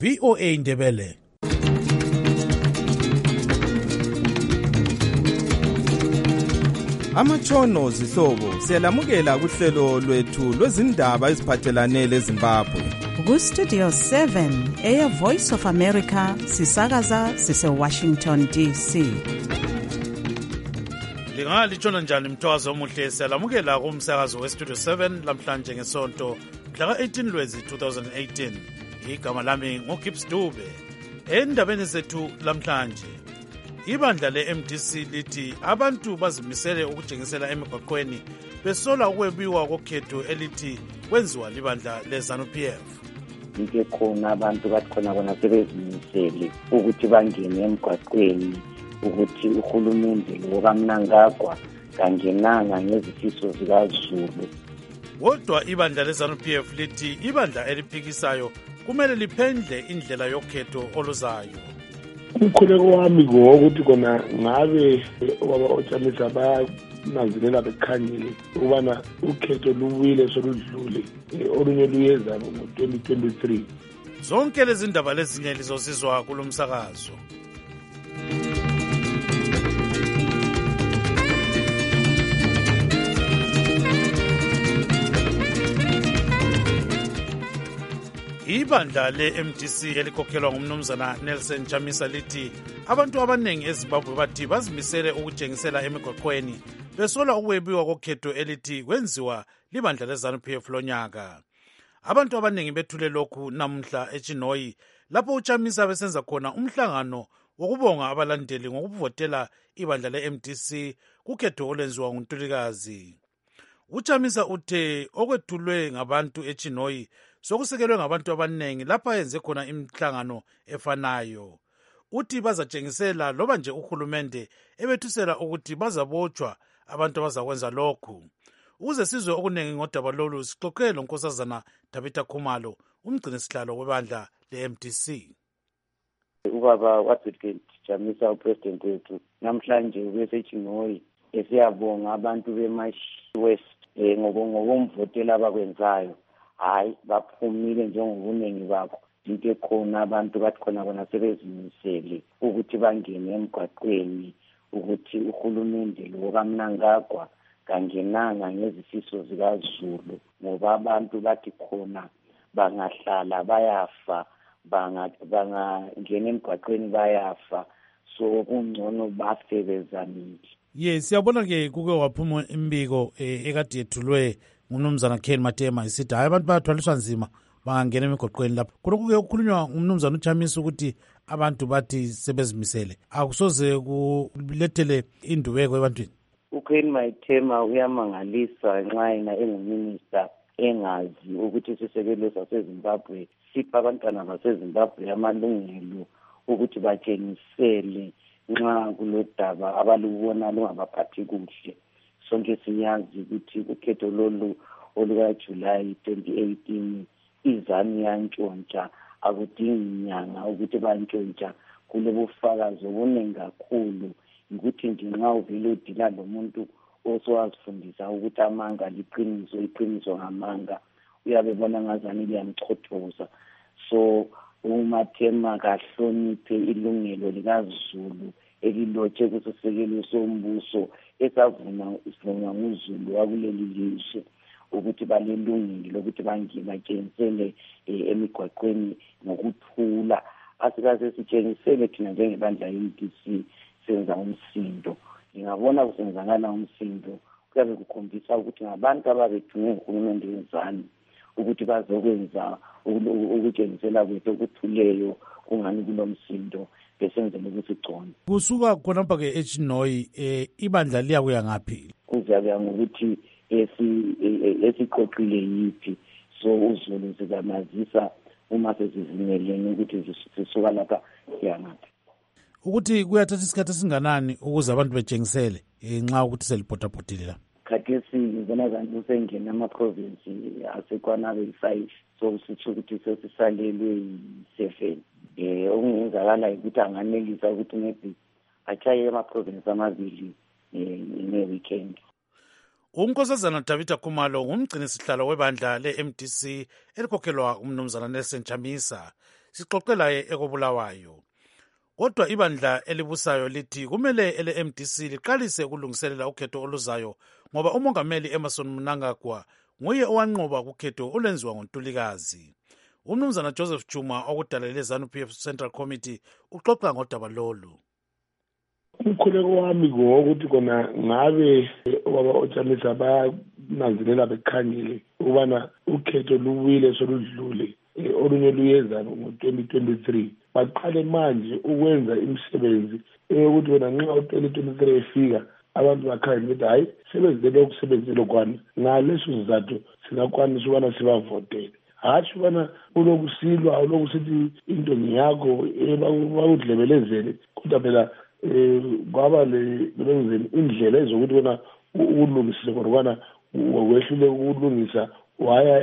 VOA Ndebele. Amatshono zihlobo siyalamukela kuhlelo lwethu lwezindaba eziphathelane leZimbabwe. Ku-Studio 7 Air Voice of America sisakaza sise-Washington DC. Lingalitshona njani mthwazo omuhle, siyalamukela kumsakazo we-Studio 7 lamhlanje ngesonto mhla ka-18 Lwezi 2018. Igama lami nguGibbs Dube. Endabeni zethu lamhlanje, ibandla le-MDC lithi abantu bazimisele ukujengisela emigwaqweni besola ukwebiwa kokhetho elithi kwenziwa libandla le-ZANU-PF. Into khona abantu bathi khona bona sebezimisele ukuthi bangene emgwaqweni ukuthi uhulumende lo kaMnangagwa kangenanga ngezifiso zikaZulu. Kodwa ibandla le-ZANU-PF lithi ibandla eliphikisayo kumele liphendle indlela yokhetho oluzayo. Umkhuleko wami ukuthi kona ngabe ubaba oTshamisa bayananzelela bekhangile ukubana ukhetho luwile soludlule olunye luyeza ngo-2023. Zonke lezi ndaba lezinye lizosizwa kulo msakazo. Ibandla le-MDC elikhokhelwa ngumnumzana Nelson Chamisa lithi abantu abanengi eZimbabwe bathi bazimisele ukujengisela emigwaqweni besola ukwebiwa kokhetho elithi kwenziwa libandla le-ZANU-PF lonyaka. Abantu abanengi bethule lokhu namhla eChinoyi lapho uChamisa besenza khona umhlangano wokubonga abalandeli ngokuvotela ibandla le-MDC kukhetho olwenziwa nguNtulikazi. uChamisa uthe okwethulwe ngabantu eChinoyi sokusekelwe ngabantu abanengi lapha yenze khona imihlangano efanayo. Uthi bazatshengisela loba nje uhulumende ebethusela ukuthi bazabotshwa abantu abazakwenza lokhu. Ukuze sizwe okunengi ngodaba lolu sixoxe lonkosazana Tabitha Khumalo, umgcini sihlalo webandla le-MDC. Ubaba wathi Chamisa upresident wethu namhlanje ubesechinoyi esiyabonga abantu beMash West ngokumvotela abakwenzayo. Hayi baphumile njengobunengi bakho. Into khona abantu bathi khona bona sebezimisele ukuthi bangene emgwaqweni ukuthi uhulumende lo kaMnangagwa kangenanga ngezifiso zikaZulu, ngoba abantu bathi khona bangahlala bayafa, bangangena emgwaqweni bayafa, so kungcono bafe bezamile. Yes, siyabona ke kuke waphuma imbiko ekade yethulwe ngumnumzana Ken Matema isithi hayi abantu bayathwaliswa nzima bangangena emigwaqweni lapho. Khonokho kuke kukhulunywa ngumnumzana uChamisa ukuthi abantu bathi sebezimisele. Akusoze kulethele indubeko ebantwini. uKen Matema uyamangalisa nxa yena enguminister engazi ukuthi isisekelo saseZimbabwe sipha abantwana baseZimbabwe amalungelo ukuthi batshengisele nxa kulodaba abalubona lungabaphathi kuhle. Sonke siyazi ukuthi ukhetho lolu olukaJulayi 2018 iZANU yantshontsha, akudingi nyanga ukuthi bantshontsha. Kulobufakazi obuningi kakhulu ukuthi nxa uvele udila lomuntu osowazifundisa ukuthi amanga liqiniso ngamanga, uyabe bona ngazani liyamchothoza. So uMatema kahloniphe ilungelo likaZulu elilotshe kusisekelo sombuso esavunywa nguZulu wakuleli lizwe ukuthi balelungile lokuthi batshengisele emigwaqweni ngokuthula. Asikaze sitshengisele thina njengebandla le-MDC senza umsindo. Ngingabona kusenzakala umsindo kuyabe kukhombisa ukuthi ngabantu ababethunywe nguhulumende wezanu ukuthi bazokwenza ukutshengisela kwethu okuthuleyo kungani kulo msindo besenzele ukuthi gcono. Kusuka khonapha ke eChinoyi ibandla liyakuya ngaphi? Kuzakuya ngokuthi esiqoqile yiphi. So uZulu sikamazisa uma sesizimelene ukuthi sisuka lapha siyangaphi. Ukuthi kuyathatha isikhathi esinganani ukuze abantu betshengisele nxa ukuthi selibhodabhodile la? Khathesi ngibona kanti usengena ama-province asekwanabo 5, so sitsho ukuthi sesisalelwe 7. Okungenzakala ukuthi anganelisa ukuthi maybe achaye ama-province amabili ne-weekend. Unkosazana Tabitha Khumalo ngumgcini sihlalo webandla le-MDC elikhokhelwa umnumzana Nelson Chamisa. sixoxelaye ekobulawayo. Kodwa ibandla elibusayo lithi kumele ele-MDC liqalise ukulungiselela ukhetho oluzayo ngoba umongameli Emmerson Mnangagwa nguye owanqoba kukhetho olwenziwa ngoNtulikazi. Umnumzana Joseph Chuma okudalele ZANU-PF Central Committee uxoxa ngodaba lolu. Umkhuleko wami ngokuthi kona ngabe ubaba uChamisa bayananzelela bekhangile ukubana ukhetho luwile soludlule olunye luyeza ngo-2023 baqale manje ukwenza imisebenzi ukuthi wena nxa u-2023 efika abantu bakhangele ukuthi hayi sebenzele ukusebenzela kwana ngaleso sizathu singakwanisa ukubana sibavotele. Hatshi ubana ulokusilwa ulokusithi into ngiyakho bakudlebelezele kodwa phela kwaba le indlela ezokuthi wena ukulungisile kodwa wehlule ukulungisa waya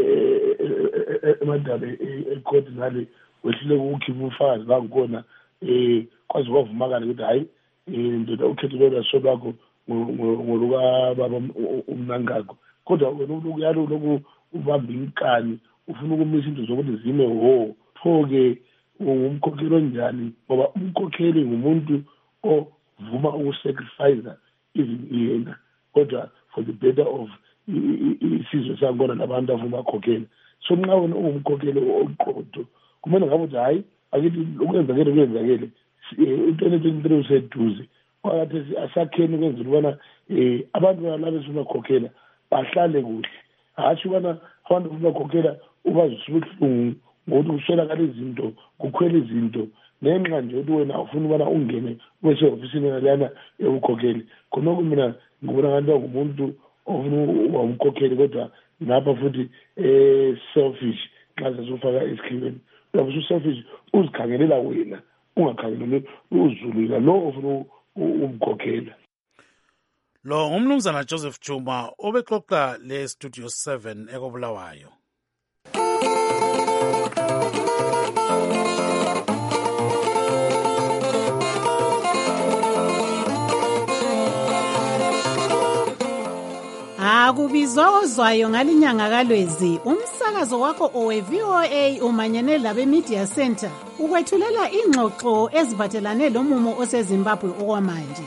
emadaba ecourt ngale wehlule ukukhipha ufazi bakhona kwazi kwavumakala ukuthi hayi ndoda ukhetho lolu asolwakho ngoluka baba uMnangagwa kodwa wena ukuyalo lokhu ubamba inkani ufuna ukumisa into zokuthi zime ho pho-ke ungumkhokheli onjani ngoba umkhokheli ngumuntu ovuma ukusacrifice even yena kodwa for the better of isizwe sakhona nabantu avuma akhokhela. So nxa wena ungumkhokheli oqotho kumele ngabe ukuthi hayi akithi ukwenzakele kuyenzakele u-2023 useduze phakathi asakheni ukwenzela ubana abantu balabo esibakhokhela bahlale kuhle. Hatshi ubana abantu bakhokhela ubazisa ubuhlungu ngokuthi kuswelakala izinto kukhwela izinto nenxa nje ukuthi wena ufuna ubana ungene kwese-ofisini nalana yokukhokheli khonoko mina ngibona ngathi ngumuntu ofuna uba umkhokheli kodwa napha futhi selfish nxa sesufaka esikhibeni uyabe usu-selfish uzikhangelela wena ungakhangeleli uzulu lo ofuna umkhokhela. Lo ngumnumzana Joseph Chuma obexoxa le-Studio 7 ekobulawayo. Akubizwa ozwayo ngalinyanga kaLwezi umsakazo wakho owe-VOA umanyene labe Media Center ukwethulela ingxoxo eziphathelane lomumo oseZimbabwe okwamanje.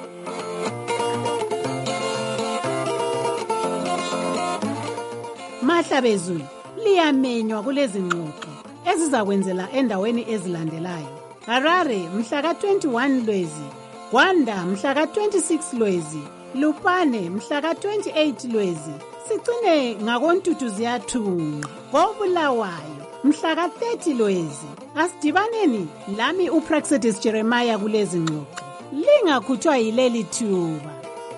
Mahlabezulu liyamenywa kulezi ngxoxo ezizakwenzela endaweni ezilandelayo. Harare mhla ka-21 Lwezi, Gwanda mhla ka-26 Lwezi, Lupane mhla ka-28 Lwezi, sigcine ngakoNtutu ziyathunqa koBulawayo mhla ka-30 Lwezi. Asidibaneni lami uPraxedis Jeremiah kulezi ngxoxo. Lingakhutshwa yileli thuba.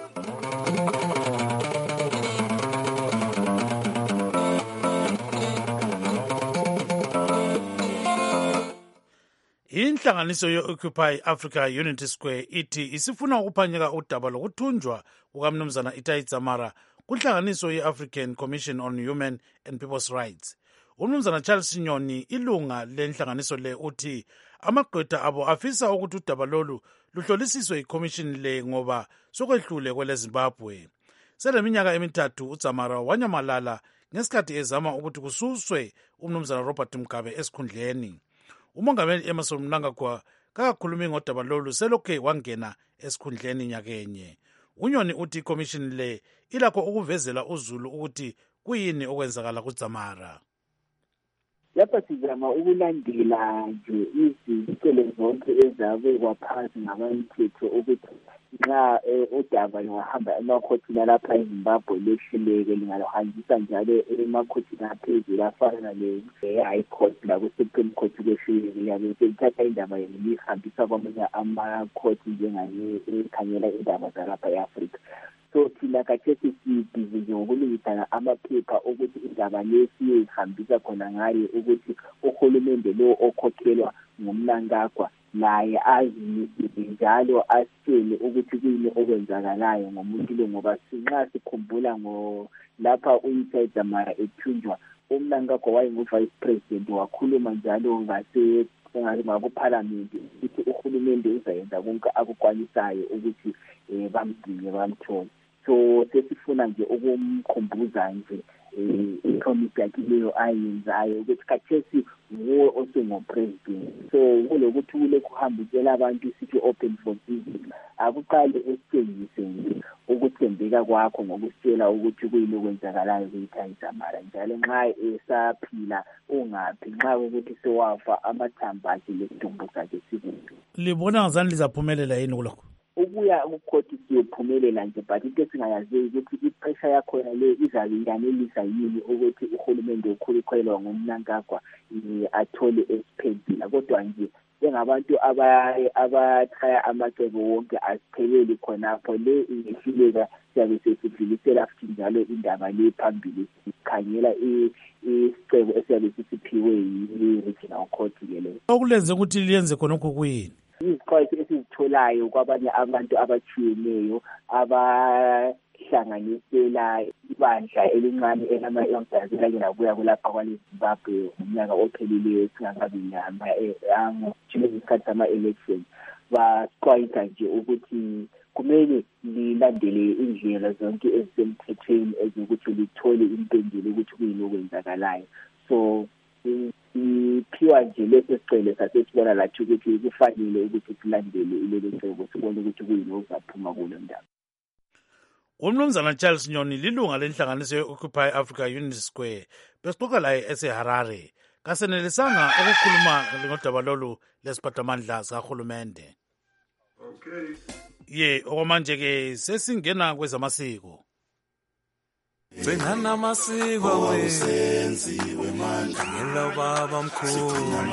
Inhlanganiso ye-Occupy Africa Unity Square ithi isifuna ukuphanyeka udaba lokuthunjwa kukamnumzana Itai Dzamara kunhlanganiso ye-African Commission on Human and People's Rights. Umnumzana Charles Sinyoni ilunga lenhlanganiso le uthi amagqwetha abo afisa ukuthi udaba lolu luhlolisiswe iCommission le ngoba sokwehlule kweleZimbabwe. Seleminyaka emithathu uDzamara wanyamalala ngesikhathi ezama ukuthi kususwe umnumzana Robert Mugabe esikhundleni. Umongameli Emmerson Mnangagwa kakakhulumi ngodaba lolu selokhe wangena esikhundleni nyakenye. Unyoni uthi iCommission le ilakho ukuvezela uzulu ukuthi kuyini okwenzakala kuDzamara. Lapha sizama ukulandela nje izicelo zonke ezabekwa phansi ngabamthetho ukuthi nxa udaba lungahamba emakhothini lapha eZimbabwe lehluleke lingaluhanjisa njalo emakhothini aphezulu afana le-High Court laku-Supreme Court kwehluleke liyabe selithatha indaba lihambisa kwamanye amakhothi njengale ekhangela indaba zalapha e-Afrika. So thina kathesi sibhizi nje ngokulungisana amaphepha ukuthi indaba lesi ihambisa khona ngayo ukuthi uhulumende lo okhokhelwa ngumNangagwa naye azimisele njalo asitshele ukuthi kuyini okwenzakalayo ngomuntu lo ngoba sinxa sikhumbula lapha uItai Dzamara ethunjwa umNangagwa wayengu-Vice President wakhuluma njalo ngakuParliament ukuthi uhulumende uzayenza konke akukwanisayo ukuthi bamgcine bamthole. So sesifuna nje ukumkhumbuza nje ipromise yakhe leyo ayenzayo ukuthi khathesi nguwe osengo-president. So kulokuthi kulokhu uhamba utshela abantu sithi open for business, akuqale esitshengise nje ukuthembeka kwakho ngokusitshela ukuthi kuyini okwenzakalayo kuyithayisamara, njalo nxa esaphila ungaphi, nxa ukuthi sewafa amathambo akhe lesidumbu sakhe sikuphi. Libona ngazani lizaphumelela yini kulokho? Ukuya kukhoti siyophumelela nje, but into esingayaziyo ukuthi ipressure yakhona le izabe yanelisa yini ukuthi uhulumende ukhulukhwelwa ngumnankagwa athole esiphendula. Kodwa nje njengabantu abathaya amacebo wonke asipheleli khonapho, le ingehluleka siyabe sesidlulisela futhi njalo indaba le phambili, sikhangela isicebo esiyabe sisiphiwe yi-regional court le. Okulenze ukuthi liyenze khonokho kuyini? Izixwayiso esizitholayo kwabanye abantu abatshiyeneyo abahlanganisela ibandla elincane elama-youngsters elake labuya kulapha kwale-Zimbabwe ngomnyaka ophelileyo singakabi isikhathi sama-election, basixwayisa nje ukuthi kumele lilandele indlela zonke ezisemthethweni ezokuthi lithole impendulo ukuthi kuyini okwenzakalayo. So iphiwa nje leso sicelo sasesibona lathi ukuthi kufanele ukuthi silandele ilelo cebo, sibone ukuthi kuyini okuzaphuma kulo ndaba. Umnumzana Charles Nyoni lilunga lenhlanganiso ye-Occupy Africa Unity Square. Besixoxa laye eseHarare. Kasenelisanga ukukhuluma ngodaba lolu lesiphathamandla sikahulumende. Okay. Okwamanje-ke sesingena kwezamasiko. Gcinana amasiko wenziwe manje ngelo baba mkhulu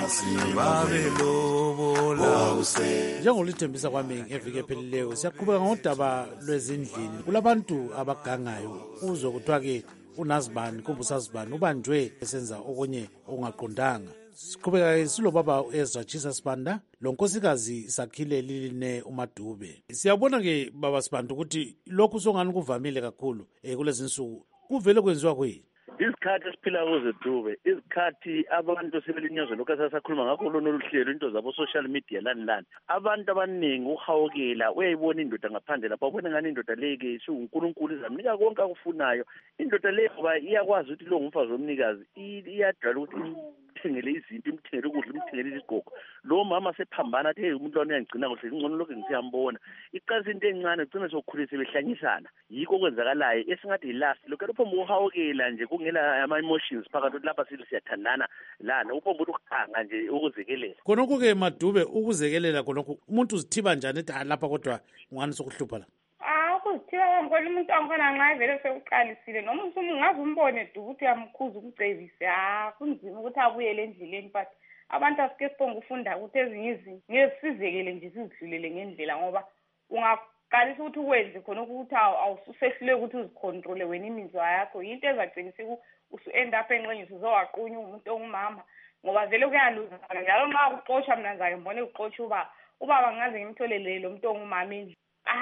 babelobola. Njengolithembisa kwami ngeviki ephelileyo siyaqhubeka ngodaba lwezindlini. Kulabantu abagangayo uzwe kuthiwa-ke unazibani kumbe usazibani ubanjwe esenza okunye okungaqondanga. Siqhubeka silobaba Ezra Chisa Sibanda lo nkosikazi Sakhile Liline uMadube. Siyabona-ke baba Sibanda ukuthi lokhu songani kuvamile kakhulu kulezi nsuku kuvele kwenziwa kuyini? Isikhathi esiphila kuzo Dube, isikhathi abantu sebelinyazwe lokho asakhuluma ngakho lolu hlelo into zabo social media lani. Abantu abaningi uhawukela uyayibona indoda ngaphandle lapha, ubona ngani indoda leke uNkulunkulu izamnika konke akufunayo. Indoda le ngoba iyakwazi ukuthi lo ngumfazi womnikazi, iyadala ukuthi imthengele izinto, imthengele ukudla, imthengele izigqoko. Lo mama sephambana athi umuntu wona uyangcina kuhle ingcono lokho ngisiyambona. Iqalisa into encane ugcina sokukhulisa behlanyisana. Yikho kwenzakalayo esingathi ilast lokho phombo uhawukela nje kungela ama-emotions phakathi lapha siyathandana lana upombo ukukhanga nje ukuzekelela. Khonokho-ke Madube ukuzekelela khonokho umuntu uzithiba njani ethi lapha kodwa ungani sokuhlupha la? Ukuzithiba ngikho umuntu angikhona nxa vele sekuqalisile noma ungaze umbone Dube ukuthi uyamkhuza ukucebise kunzima ukuthi abuyele endleleni, but abantu asike sibonga ufunda ukuthi ezinye izinto ngeke sizekele nje sizidlulele ngendlela, ngoba ungaqalisa ukuthi ukwenze khona ukuthi awususehlule ukuthi uzicontrole wena imizwa yakho, yinto ezagcinisa usu-end up enxenye usuzowaqunya umuntu ongumama, ngoba vele kuyaluzana njalo nxa kuxotsha. Mina ngizake ngibone kuxotsha ubaba ngaze ngimtholele lo muntu ongumama endlini.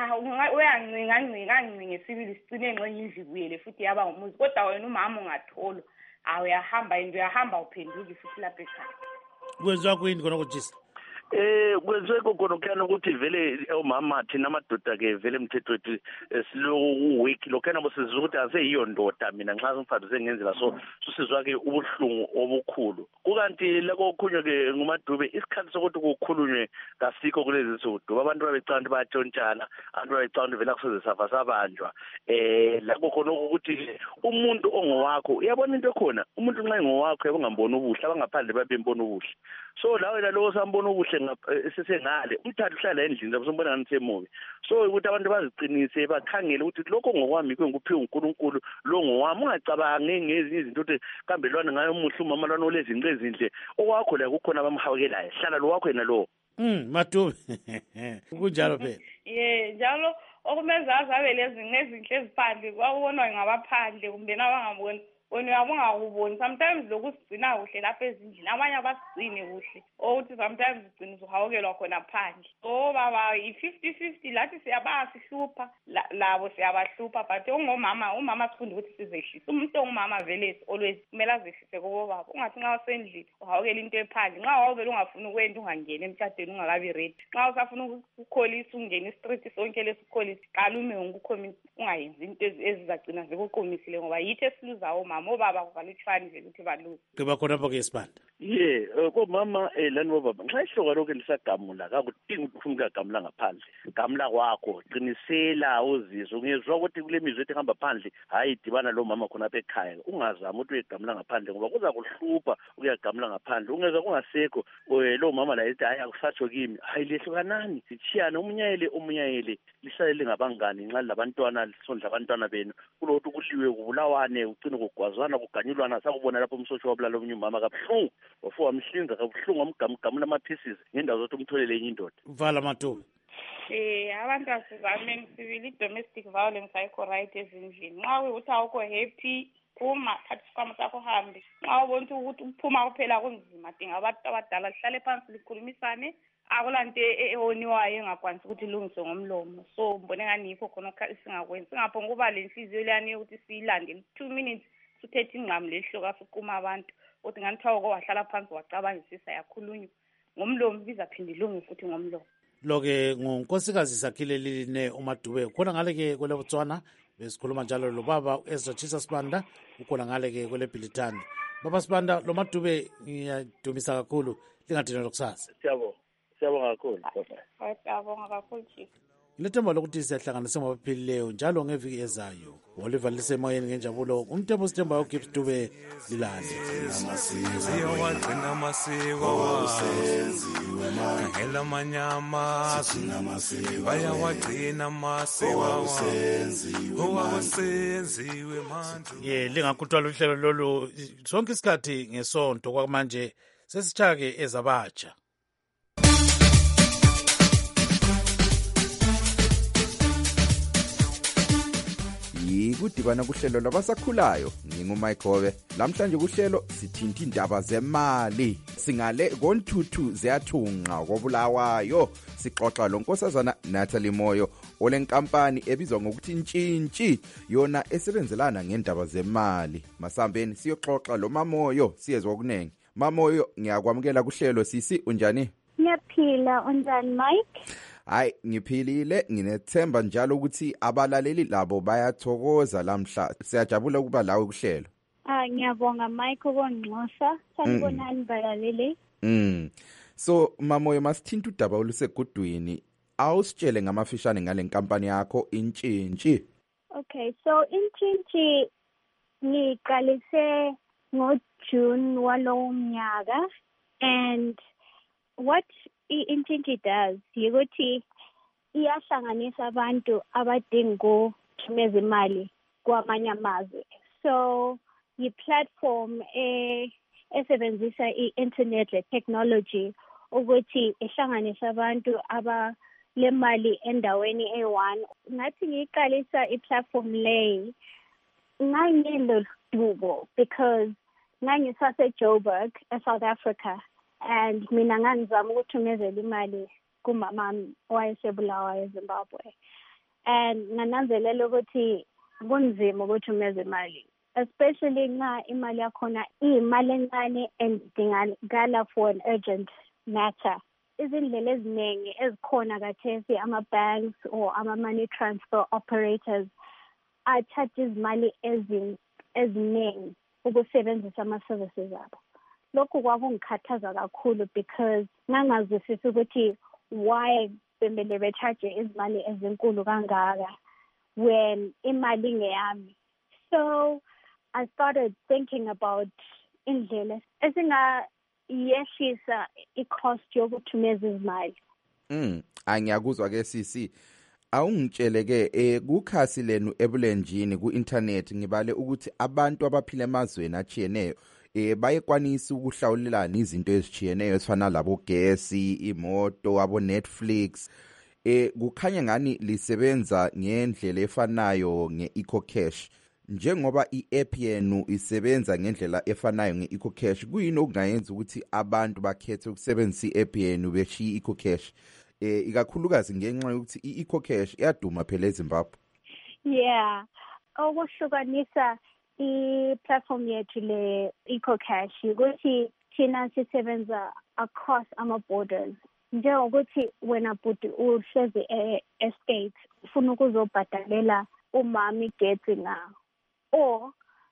Uyancinga esibili sicine enxenye indlu ibuyele futhi yaba ngumuzi, kodwa wena umama ungatholwa uyahamba and uyahamba uphenduke futhi lapha ekhaya. Kwenziwa kuyini khonokho Jisa? Kwenziwe kokonokuyana ukuthi vele omama thina amadoda-ke vele mthetho wethu siloku-weak lokhuyana bosizwa ukuthi aseyiyo ndoda mina nxa umfazi sengenzela so susizwa-ke ubuhlungu obukhulu. Kukanti lako okhunye-ke nguMadube isikhathi sokuthi kukhulunywe kasikho kulezi nsuku Dube. Abantu babecanga ukuthi bayatshontshana, abantu babecanga ukuthi vele akusoze safa sabanjwa. Lako khonokho ukuthi umuntu ongowakho uyabona into ekhona, umuntu nxa engowakho yabongambona ubuhle abangaphandle babembona ubuhle. So la wena lo sambona ubuhle sesengale umthatha uhlala endlini lapho sombona ngani semubi. So ukuthi abantu baziqinise bakhangele ukuthi lokho ngokwami ngikuphiwe uNkulunkulu, lo ngowami, ungacabangi ngezinye izinto ukuthi kambe lwana ngayo umuhle umama lwana olezinto ezinhle okwakho la kukhona abamhawukelayo. Hlala lo wakho yena lo. Madube kunjalo phela. Njalo okumenza abe lezinto ezinhle eziphandle kwabonwa ngabaphandle kumbe nabangaboni. Wena uyabonga ukubona sometimes lokusigcina kuhle lapha ezindlini abanye abasigcine kuhle ukuthi sometimes sigcina uhawukelwa khona phandle. Baba i-50-50 lathi siyabasihlupha labo siyabahlupha, but umama sifunde ukuthi sizehlise. Umuntu ongumama vele always kumele azehlise kubo baba. Ungathi nxa usendlini uhawukela into ephandle, nxa wawuvele ungafuni ukwenda ungangeni emtshadweni ungakabi ready. Nxa usafuna ukukholisa ungena i-street sonke lesikholisa qala ume ungukhomi ungayenzi into ezizagcina zikuqumisile ngoba yithi esiluzayo mama omama obaba kuvalithwani vele ukuthi baluke kuba khonapho-ke isibanda komama lani bobaba nxa ihloka lokhu lisagamula kakudingi ukuthi ufuna ukuyagamula ngaphandle gamula kwakho qinisela uzizwe ungezwa ukuthi kule mizwe ethi hamba phandle hayi dibana lo mama khonapha ekhaya ungazami ukuthi uyegamula ngaphandle ngoba kuza kuhlupha ukuyagamula ngaphandle ungezwa kungasekho lo mama la ethi hayi akusatsho kimi hayi lehlukanani sitshiyane umunyayele lisale lingabangani nxa labantwana lisondla abantwana benu kulokuthi kuliwe kubulawane ucine kugwazwana kuganyulwana sakubona lapho umsotsho wabulala omunye umama kabuhlungu wafo wamhlinza kabuhlungu wamgamula ama-pieces ngendawo zokuthi umtholele enye indoda vala matuba abantu asizameni sibili i-domestic violence ayikho right ezindlini nxa kuyukuthi awukho happy phuma thatha isikhwama sakho hambe nxa ubona ukuthi ukuphuma kuphela kunzima dinga abantu abadala lihlale phansi likhulumisane akulanto ewoniwayo engakwanisi ukuthi ilungiswe ngomlomo so mbone ngani yikho khona singakwenzi singaphonga ukuba le nhliziyo leyani yokuthi siyilandele 2 minutes suthethe ingqamu lehloka siquma abantu ukuthi nganithiwa uko wahlala phansi wacabangisisa yakhulunywa ngomlomo bizaphinde ilunge futhi ngomlomo lo-ke ngunkosikazi Sakhile Liline uMadube khona ngale-ke kwele Botswana besikhuluma njalo lo baba Ezra Chisa Sibanda ukhona ngale-ke kwele Bhilitani baba Sibanda lo Madube ngiyadumisa kakhulu lingadinelwa kusasa siyabonga kakhulu siyabonga kakhulu chief lethemba lokuthi siyahlanganisa abaphilileyo njalo ngeviki ezayo Oliver lisemoyeni ngenjabulo umthembu sithemba uGibbs Dube lilale siyawagcina amasiko khangela amanyama bayawagcina amasiko owakusenziwe manje lingakuthwala uhlelo lolu sonke isikhathi ngesonto kwamanje sesitshake ezabatsha Kudibana kuhlelo labasakhulayo nginguMayigobe namhlanje kuhlelo sithinta indaba zemali singale konthuthu ziyathunqa kobulawayo sixoxa lonkosazana Natalie Moyo olenkampani ebizwa ngokuthi Intshintshi yona esebenzelana ngendaba zemali masambeni siyoxoxa lo Mamoyo siyezwa okunengi Mamoyo ngiyakwamukela kuhlelo sisi unjani Ngiyaphila unjani Mike Hayi ngiphilile nginethemba njalo ukuthi abalaleli labo bayathokoza lamhla siyajabula ukuba lawe kuhlelo ngiyabonga Mike ukungxosa sanibonani balaleli So Mamoyo masithinta udaba olusegudwini awusitshele ngamafishane ngale nkampani yakho Intshintshi Okay so Intshintshi ngiqalise ngoJune walowo mnyaka and what Intshintshi does yikuthi iyahlanganisa abantu abadinga ukuthumeza imali kwamanye amazwe so yi-platform esebenzisa i-internet technology ukuthi ihlanganisa abantu abale mali endaweni eyi-1 ngathi ngiyiqalisa i-platform leyi ngangiloludubo because ngangisase-Joburg eSouth Africa and mina ngangizama ukuthumezela imali kumama owayesebulawayo eZimbabwe and ngananzelela ukuthi kunzima ukuthumeza imali especially nxa imali yakhona iyimali encane and idingakala for an urgent matter izindlela eziningi ezikhona kathesi ama-banks or ama-money transfer operators athatha izimali eziningi ukusebenzisa ama-services abo lokhu kwakungikhathaza kakhulu because ngangazwisisi ukuthi why bemele becharge izimali ezinkulu kangaka when imali ngeyami so I started thinking about indlela esingayehlisa i-cost yokuthumeza izimali angiyakuzwa ke sisi awungitshele ke kukhasi lenu ebulenjini ku-internet ngibale ukuthi abantu abaphila emazweni achiyeneyo bayekwanisa ukuhlawulelana izinto ezichiyeneyo ezifana labo gesi imoto abo Netflix kukhanya ngani lisebenza ngendlela efanayo nge-EcoCash njengoba i-app yenu isebenza ngendlela efanayo nge-EcoCash kuyini okungayenza ukuthi abantu bakhethe ukusebenzisa i-app yenu beshiya i-EcoCash ikakhulukazi ngenxa yokuthi i-EcoCash iyaduma phela eZimbabwe yeah okuhlukanisa i-platform yethu le EcoCash ukuthi thina sisebenza across ama-borders njengokuthi wena bhuti uhlezi e-state ufuna ukuzobhadalela umama igetsi na or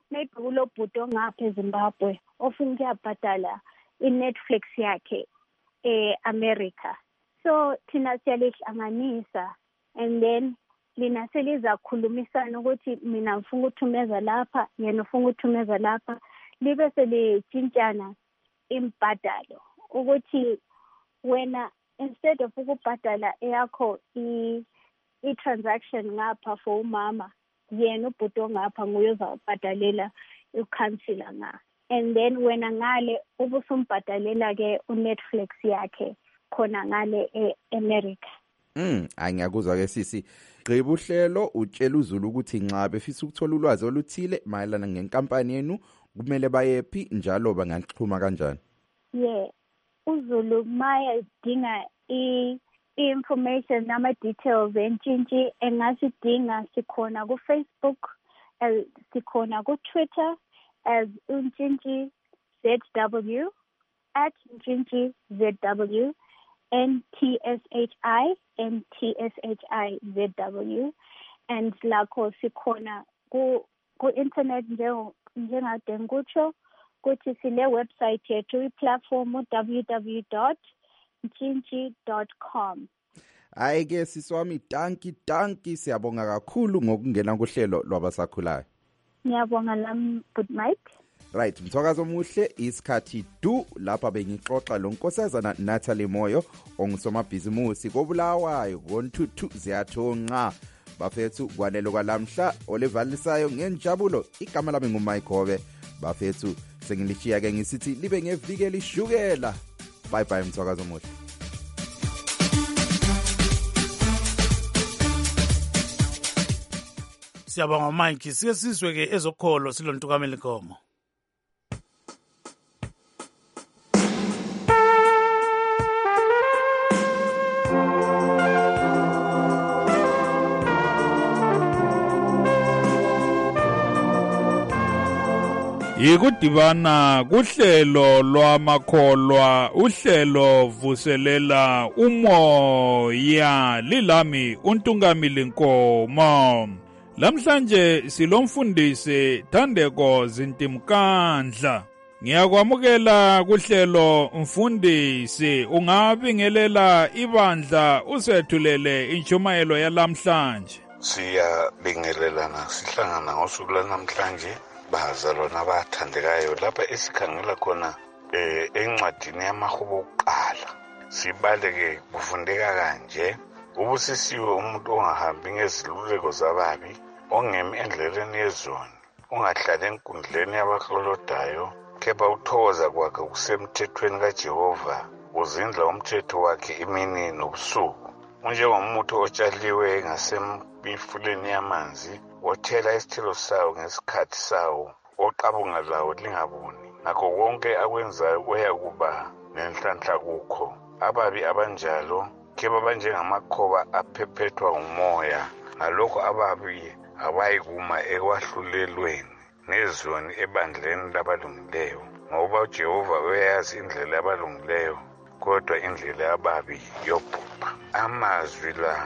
maybe kulo bhuti ongapha eZimbabwe ofuna ukuyabhadala i-Netflix yakhe America. So thina siyalihlanganisa and then lina seliza khulumisana ukuthi mina ngifuna ukuthumeza lapha yena ufuna ukuthumeza lapha libe selitshintshana imbhadalo ukuthi wena instead of ukubhadala yakho i-transaction ngapha for umama yena ubhuti ongapha nguye uzawubhadalela i-counselor nga and then wena ngale ubusumbhadalela ke uNetflix yakhe khona ngale eAmerica. Angiyakuzwa ke sisi. Gqiba uhlelo utshela uZulu ukuthi nxa befisa ukuthola ulwazi oluthile mayelana ngenkampani yenu kumele bayephi njalo bangaxhuma kanjani? Yeah. uZulu maya dinga i-information nama details entshintshi engasidinga sikhona ku Facebook, sikhona ku Twitter as untshintshi ZW @ntshintshi.zw NTSHI and lakho sikhona ku internet njengade ngikutsho kuthi sile website yethu i-platform www.ntshintshi.com. Hayi ke siswami tanki siyabonga kakhulu ngokungena kuhlelo lwabasakhulayo. Ngiyabonga lami good Mike. Right, mthokazo omuhle isikhathi du lapha bengixoxa lo nkosazana Natalie Moyo ongusomabhizimusi koBulawayo ngo-22 ziyathonqa bafethu kwanelo kwalamhla olevalisayo ngenjabulo igama lami nguMike Hobe bafethu sengilishiya ke ngisithi libe ngeviki elishukela. Bye bye mthokazo omuhle. Siyabonga Mike, sike sizwe ke ezokholo silontukamela inkomo. Yikudibana kuhlelo lwamakholwa uhlelo vuselela umoya lilami untungamili nkomo. Lamhlanje silomfundisi Thandeko Zintimkandla. Ngiyakwamukela kuhlelo mfundisi ungabingelela ibandla usethulele intshumayelo yalamhlanje. Siyabingelelana sihlangana ngosuku lanamhlanje bazalwana abathandekayo lapha esikhangela khona encwadini yamahubo okuqala sibaleke kufundeka kanje ubusisiwe umuntu ongahambi ngeziluleko zababi ongemi endleleni yezoni ungahlali enkundleni yabaklolodayo kepha uthokoza kwakhe kusemthethweni kaJehova uzindla umthetho wakhe imini nobusuku unjengomuntu otshaliwe ngasemifuleni yamanzi othela isithelo sawo ngesikhathi sawo oqabunga lawo lingabuni ngakho konke akwenzayo uyakuba nenhlanhla kukho ababi abanjalo keba banjengamakhoba aphephethwa ngumoya ngalokho ababi abayikuma ekwahlulelweni nezoni ebandleni labalungileyo ngoba uJehova uyayazi indlela yabalungileyo kodwa indlela yababi yobhubha amazwi la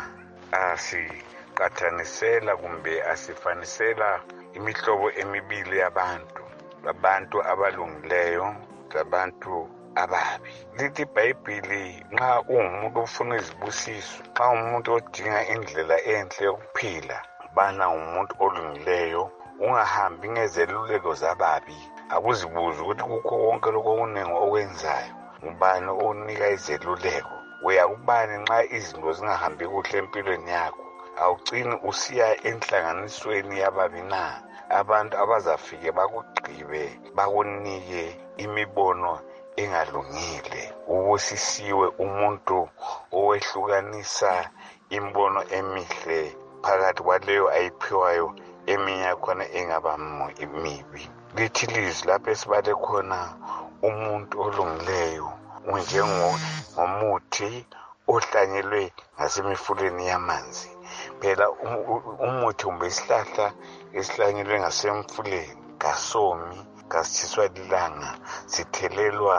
asiqathanisela kumbe asifanisela imihlobo emibili yabantu abantu abalungileyo labantu ababi lithi iBhayibheli nxa ungumuntu ofuna izibusiso nxa umuntu odinga indlela enhle yokuphila bana umuntu olungileyo ungahambi ngezeluleko zababi akuzibuza ukuthi kukho konke lokho okunengi okwenzayo ngubani onika izeluleko uyakubani nxa izinto zingahambi kuhle empilweni yakho awugcini usiya enhlanganisweni yababi na abantu abazafike bakugqibe bakunike imibono engalungile ubusisiwe umuntu owehlukanisa imbono emihle phakathi kwaleyo ayiphiwayo eminye yakhona engaba mibi lithi lizwi lapho esibale khona umuntu olungileyo unjengomuthi ohlanyelwe ngasemifuleni yamanzi phela umuthi kumbe isihlahla esihlanyelwe ngasemfuleni kasomi kasitshiswa lilanga sithelelwa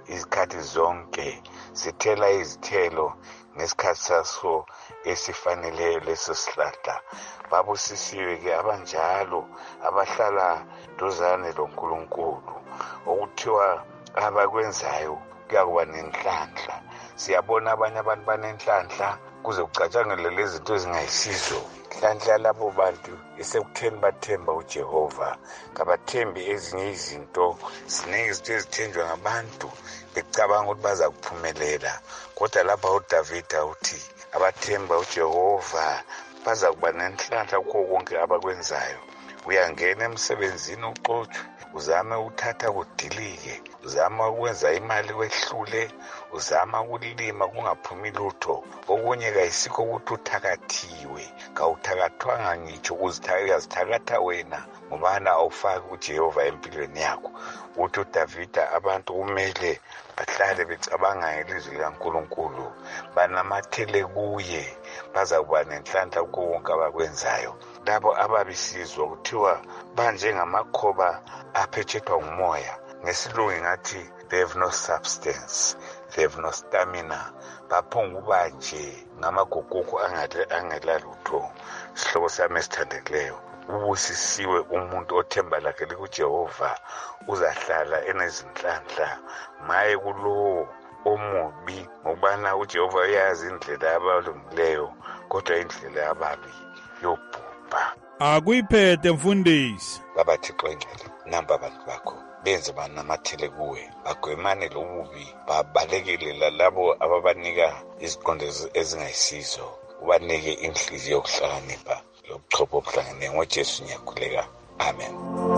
izikhathi zonke sithela izithelo ngesikhathi saso esifaneleyo leso sihlahla. Babusisiwe-ke abanjalo abahlala duzane loNkulunkulu, okuthiwa abakwenzayo kuyakuba nenhlanhla. Siyabona abanye abantu banenhlanhla kuze kucatshangele lezi zinto ezingayisizo. Nhlanhla labo bantu isekutheni bathemba uJehova, kabathembi ezinye izinto. Ziningi izinto ezithenjwa ngabantu becabanga ukuthi baza kuphumelela, kodwa lapha uDavida uthi abathemba uJehova baza kuba nenhlanhla kukho konke abakwenzayo. Uyangena emsebenzini uxotshwe, uzame uthatha kudilike, uzama ukwenza imali wehlule, uzama ukulima kungaphumi lutho. Okunye kayisikho ukuthi uthakathiwe, kawuthakathwanga ngitsho uyazithakatha wena ngobana awufaki uJehova empilweni yakho. Uthi uDavida abantu kumele bahlale becabanga ilizwi likaNkulunkulu, banamathele kuye, baza kuba nenhlanhla kukho konke abakwenzayo. Labo ababisizwa kuthiwa banjengamakhoba aphetshethwa ngumoya. Ngesilungu ngathi they have no substance, they have no stamina. Baphonguba nje ngamagugugu angela lutho. Sihlobo sami esithandekileyo, ubusisiwe umuntu othemba lakhe likuJehova, uzahlala enezinhlanhla. Maye kulowo omubi, ngokubana uJehova uyazi indlela yabalungileyo, kodwa indlela yababi yobhubha. Akuyiphethe mfundisi. Baba Thixo engcwele, namba abantu bakho benze banamathele kuwe, bagwemane lobubi, babalekele labo ababanika iziqondo ezingayisizo, ubanike inhliziyo yokuhlakanipha lobuchopho obuhlangene. NgoJesu ngiyakhuleka, amen.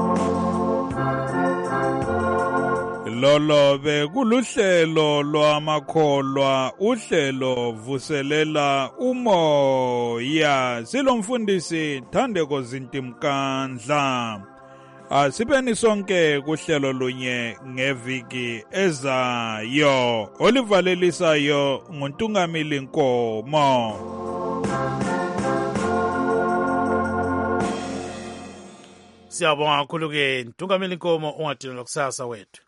Lolo bekuluhlelo lwamakholwa, uhlelo vuselela umoya. Silomfundisi Thandeko Zintimkandla. Asibeni sonke kuhlelo lunye ngeviki ezayo. Olivalelisayo nguNtungamili Nkomo. Siyabonga kakhulu-ke Ntungamili Nkomo, ungadinwa kusasa wethu.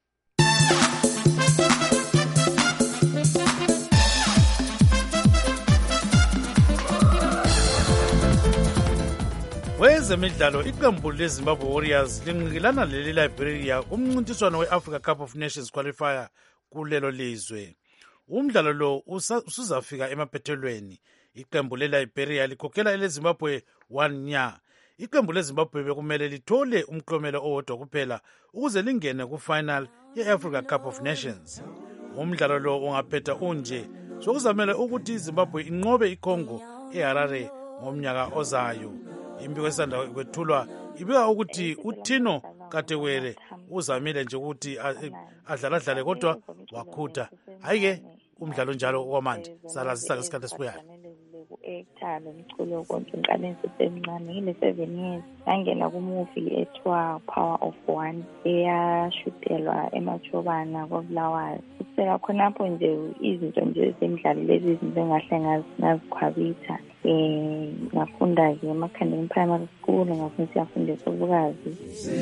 Wezemidlalo, iqembu leZimbabwe Warriors linqikilana leli-Liberia umncintiswano we-Africa Cup of Nations qualifier kulelo lizwe. Umdlalo lo usuzafika emaphethelweni. Iqembu le-Liberia likhokhela eleZimbabwe 1-0. Iqembu leZimbabwe bekumele lithole umklomelo owodwa kuphela ukuze lingene ku-final ye-Africa Cup of Nations. Umdlalo lo ungaphetha unje sokuzamele ukuthi iZimbabwe inqobe iCongo eHarare ngomnyaka ozayo. Imbiko esanda kwethulwa ibika ukuthi uThino Katewere uzamile nje ukuthi adlaladlale kodwa wakhutha. Hayi-ke umdlalo njalo okwamanje salazisa ngesikhathi esibuyayo. Ekuthalo umculo konke ngiqale ngisemncane ngine-7 years ngangena kumovie ethiwa Power of One eyashutelwa eMachobana kwaBulawayo. Kusela khonapho nje izinto nje zemidlalo lezi izinto engahle ngazikhwabitha. Ngafunda-ke eMakhandeni Primary School, ngafunda siyafundisa ubukazi.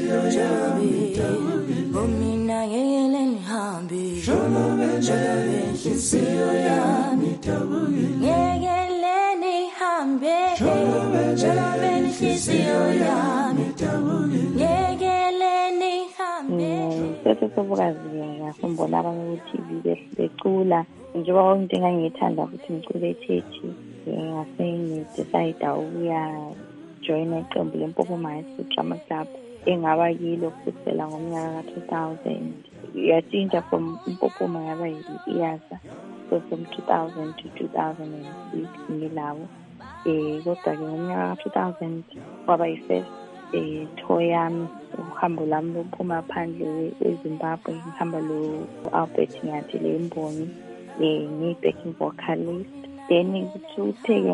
Mina yele nihambe inhliziyo yami ngekele nihambe inhliziyo yami ngekele nihambe. Sese sobukazi-ke ngiyakhumbula abanye ku-TV becula njengoba konke into engangiyithanda futhi ngicula ethethi. Ngase ngidecide ukuya join iqembu leMpopoma High School Drama Club engaba yilo kusukela ngomnyaka ka-2000. Yatshintsha from Mpopoma yaba iyasa, so from 2000 to 2006 ngilabo. Kodwa-ke ngomnyaka ka-2000 kwaba yi-first tour yami, uhambo lami lokuphuma phandle eZimbabwe. Ngihamba lo-Albert Nyathi Lemboni ngiyi-backing vocalist. Then kutheke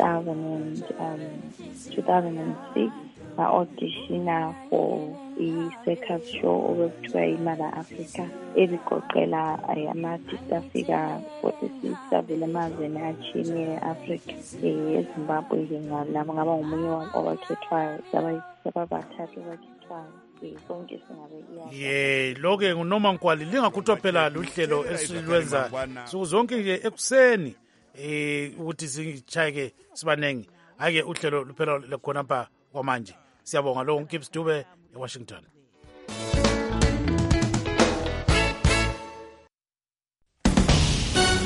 ngo-2006 nga-auditiona for i-circus show okuthiwa iMother Africa ebigoqela ama-artist afika 46 avela emazweni atshiyeneyo e-Africa. eZimbabwe-ke ngaba ngomunye wabakhethwayo, sababathathu abakhethwayo. sonke singabe ye loke ngunoma Nkwali lingakhuthwa phela luhlelo esilwenza suku zonke nje ekuseni ukuthi sichayeke sibanengi ake uhlelo luphela lekhona pha kwamanje siyabonga lo Gibbs Dube eWashington.